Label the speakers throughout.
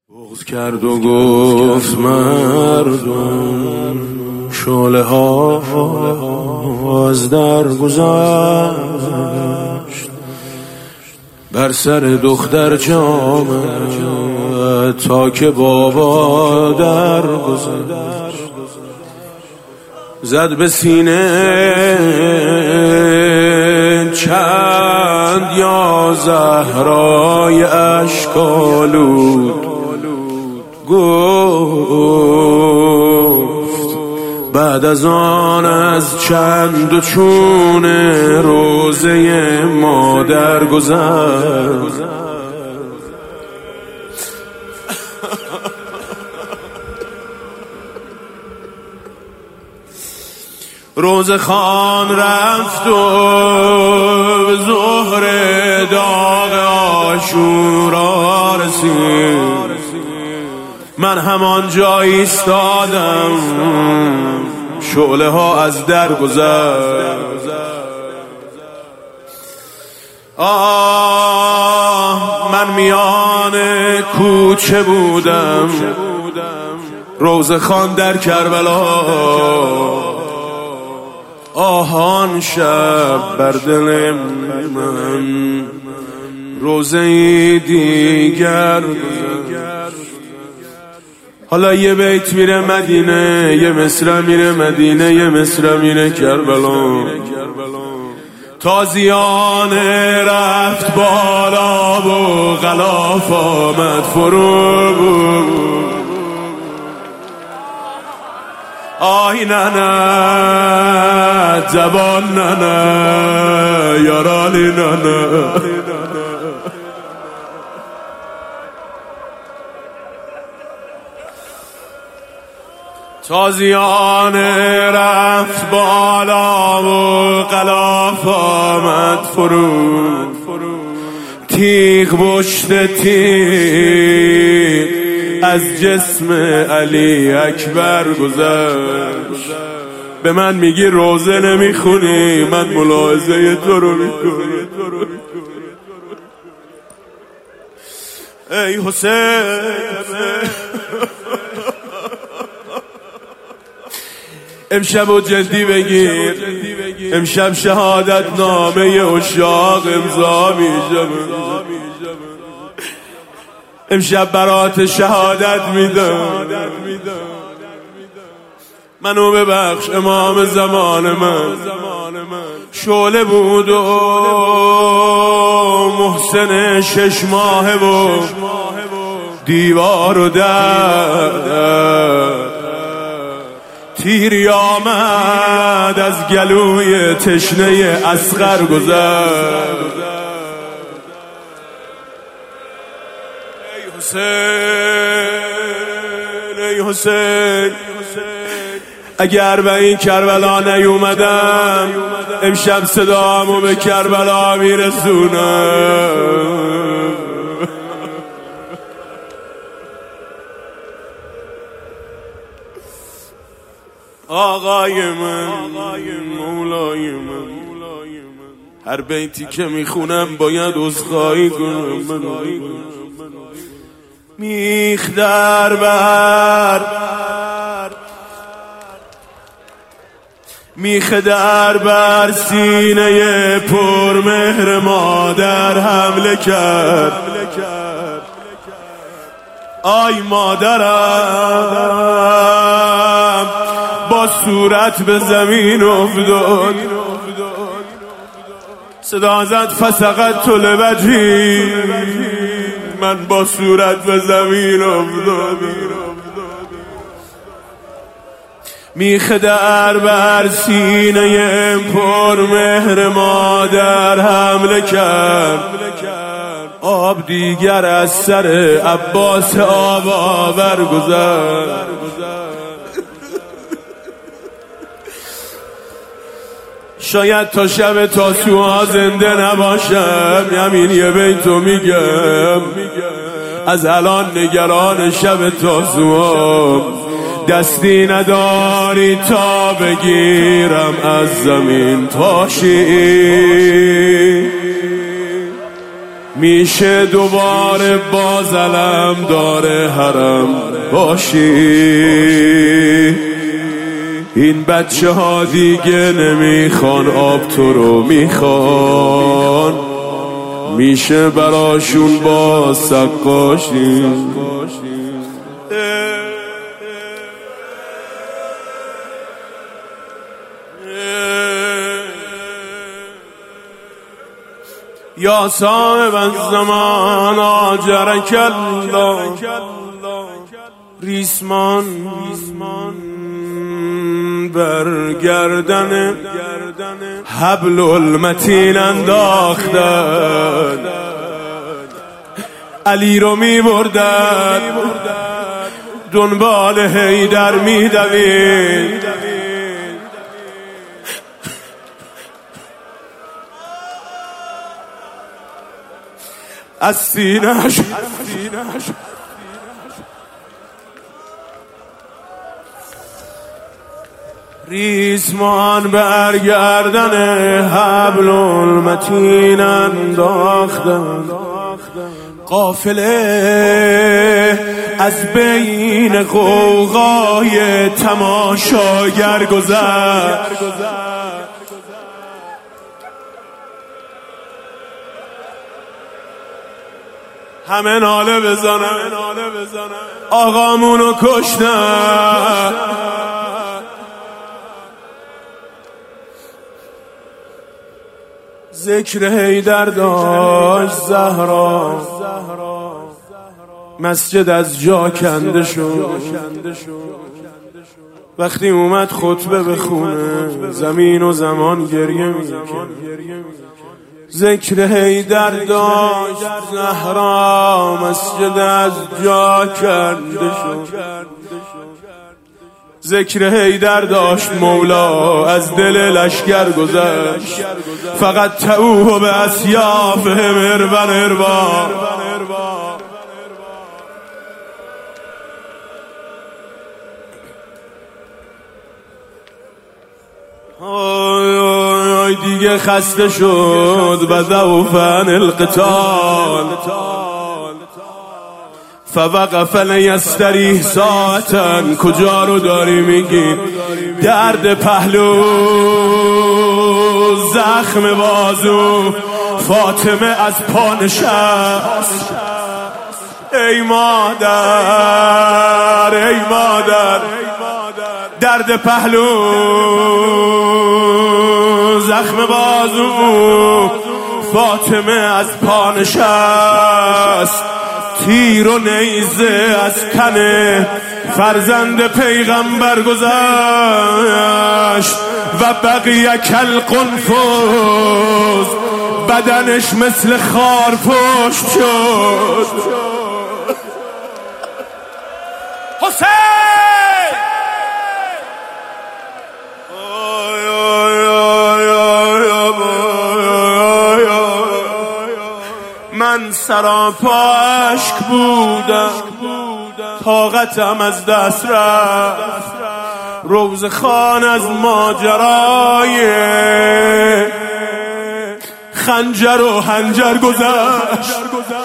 Speaker 1: بغض کرد و گفت مردم شعله ها از در گذشت، بر سر دختر جامد تا که بابا در گذشت. زد به سینه چند یا زهرای اشکالود، گفت بعد از آن از چند و چون روزه مادر گذشت. روز خان رفت و به ظهر داغ عاشورا رسید، من همانجا ایستادم شعله ها از در گذشت. من میان کوچه بودم، روز خان در کربلا، آهان شب بر دل من روزه دیگر گذشت. حالا یه بیت میره مدینه، یه مصرع میره مدینه، یه مصرع میره کربلا. تازیانه رفت بالا و غلاف آمد فرو بود. آی ننه زبان ننه یارالی ننه، تازیانه رفت بالا و غلاف آمد فرو. تیغ پشت تیغ از جسم علی اکبر گذشت. به من میگی روزه نمیخونی، من ملاحظه تو رو میکنم. ای حسین امشب و جدی بگیر، امشب شهادت نامه عشاق امضا میشم، امشب برات شهادت میدم. منو ببخش امام زمان من، شعله بود و محسن 6 ماهه و دیوار و در تیری آمد از گلوی تشنه اصغر گذشت. ای حسین ای حسین، اگر به این کربلا نیومدم امشب صدامو به کربلا میرسونم. آقای من مولای من، هر بیتی که میخونم باید عذرخواهی کنم. میخ در بر میخ در بر سینه پرمهر مادر حمله کرد. آی مادرم با صورت به زمین افتاد، صدا زد فسقط تو لوجهی، من با صورت به زمین افتادم. میخ در بر سینه پرمهر مادر حمله کرد. آب دیگر از سر عباس آب آور گذشت. شاید تا شب تاسوعا زنده نباشم، همین یه بیتو میگم. از الان نگران شب تاسوعا، دستی نداری تا بگیرم از زمین پاشی. میشه دوباره باز علم داره حرم باشی. این بچه ها دیگه نمیخوان آب، تو رو میخوان. میشه براشون با سقاشی. یا صاحب الزمان آجرک الله، ریسمان برگردن حبل المتین انداختن. علی رو می بردن دنبال حیدر می دوید. از سینه‌اش ریسمان برگردن حبل المتین انداختن. قافله از بین غوغای تماشاگر گذشت. همه ناله بزنن آقامونو کشتن. ذکر حیدر داشت زهرا، مسجد از جا کنده شد. وقتی اومد خطبه بخونه زمین و زمان گریه میکرد. ذکر حیدر داشت زهرا، مسجد از جا کنده شد. ذکر حیدر داشت مولا، از دل لشکر گذشت. فقط تعوه به اسیافهم اربن اربا. دیگه خسته شد بدوفن القتال. فوقف لیستریح ساعتن. کجا رو داری میگی؟ درد پهلو، زخم بازو، فاطمه از پا نشست. ای مادر ای مادر، درد پهلو، زخم بازو، فاطمه از پا نشست. تیر و نیزه از تن فرزند پیغمبر گذشت. و بقیه کالقنفذ، بدنش مثل خار پشت شد. حسین من سراپا اشک بودم، طاقتم از دست رفت. روز خان از ماجرای خنجر و حنجر گذشت.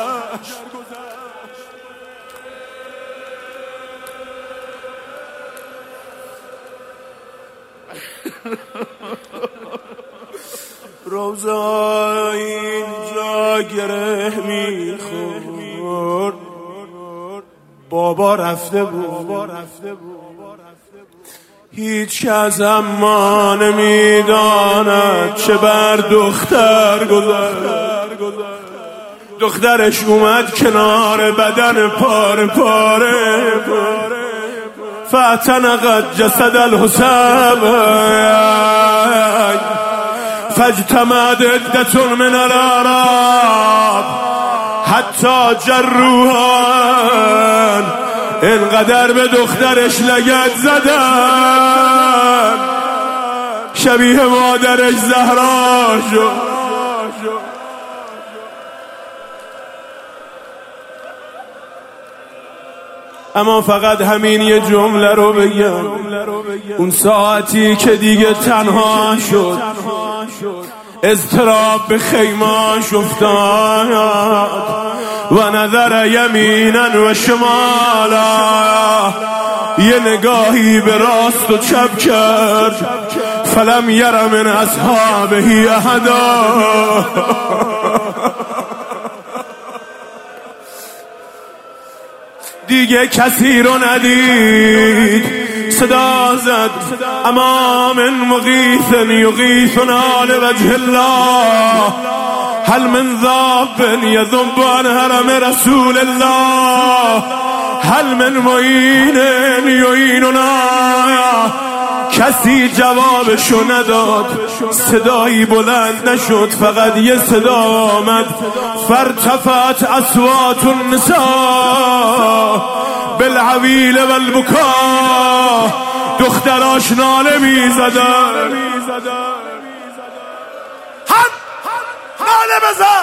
Speaker 1: روزا اینجا گره میخورد. بابا رفته بود، هیچ کس اما نمیداند چه بر دختر گذشت. دخترش اومد کنار بدن پاره پاره، فاعتنقت جسد الحسین. فاجتمعت عدة من الأعراب حتی جروحان. اینقدر به دخترش لگد زدن شبیه مادرش زهرا شد. اما فقط همین یه جمله رو بگم. اون ساعتی که دیگه تنها شد، اضطراب به خیماش افتاد و نظر یمینا و شمالا، یه نگاهی به راست و چپ کرد. فلم یر من اصحابه احدا، دیگه کسی رو ندید. صدا زد اما من مغیث یغیثنا لوجه الله، هل من ذاب یذب عن حرم رسول الله، هل من معین یعیننا. کسی جوابشو نداد، صدایی بلند نشد، فقط یه صدا آمد. فارتفعت اصوات النساء بالعویل والبکا، دختراش ناله میزدن. ناله بزن.